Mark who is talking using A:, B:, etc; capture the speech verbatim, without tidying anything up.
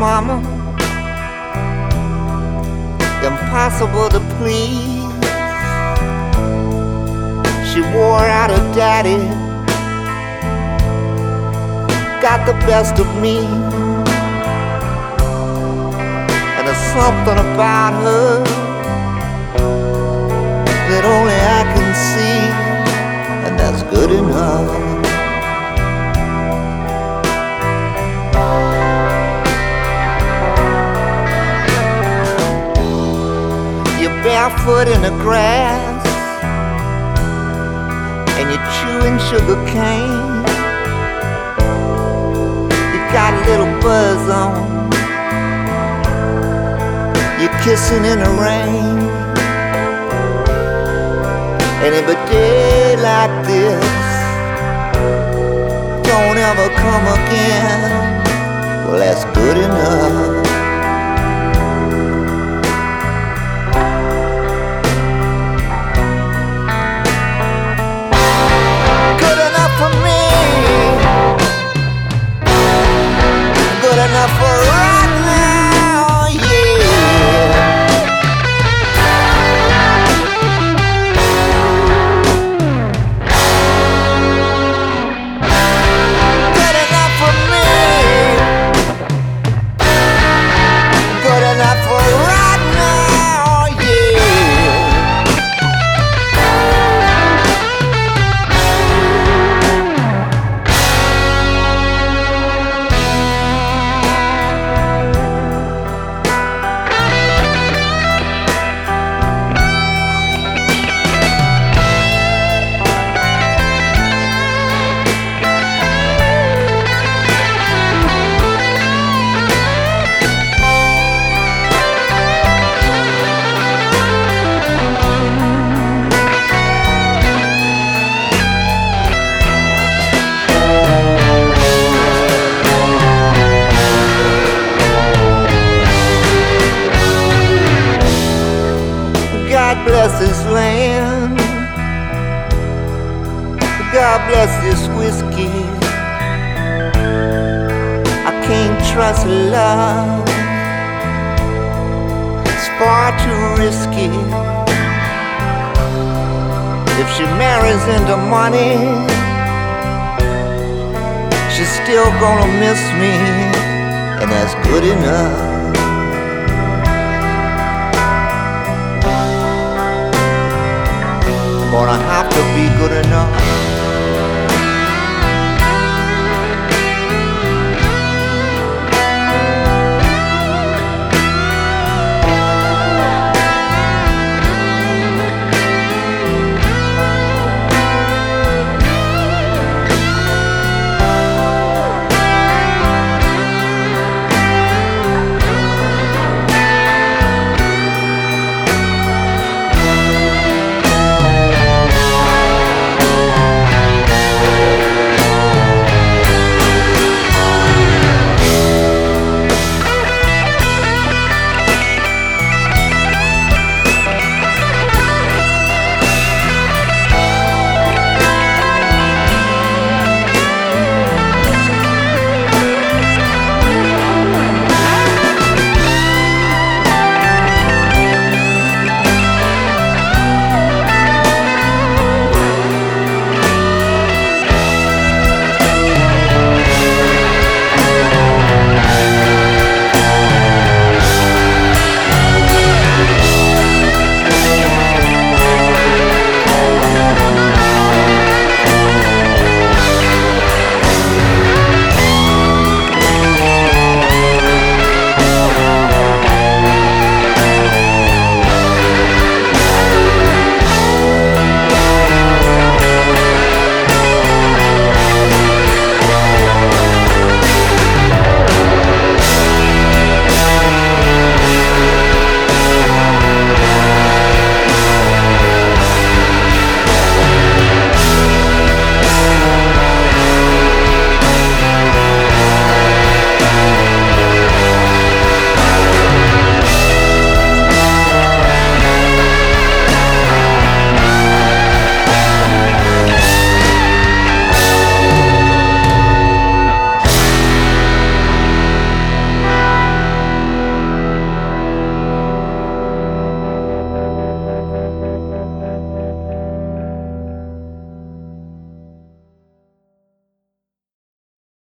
A: mama, impossible to please. She wore out her daddy, got the best of me. And there's something about her that only I can see, and that's good enough. You're barefoot in the grass and you're chewing sugar cane. You got a little buzz on, you're kissing in the rain. And if a day like this don't ever come again, well, that's good enough. Good enough for me, good enough for right now, yeah. God bless this land, God bless this whiskey. I can't trust love, it's far too risky. If she marries into money, she's still gonna miss me, and that's good enough. Gonna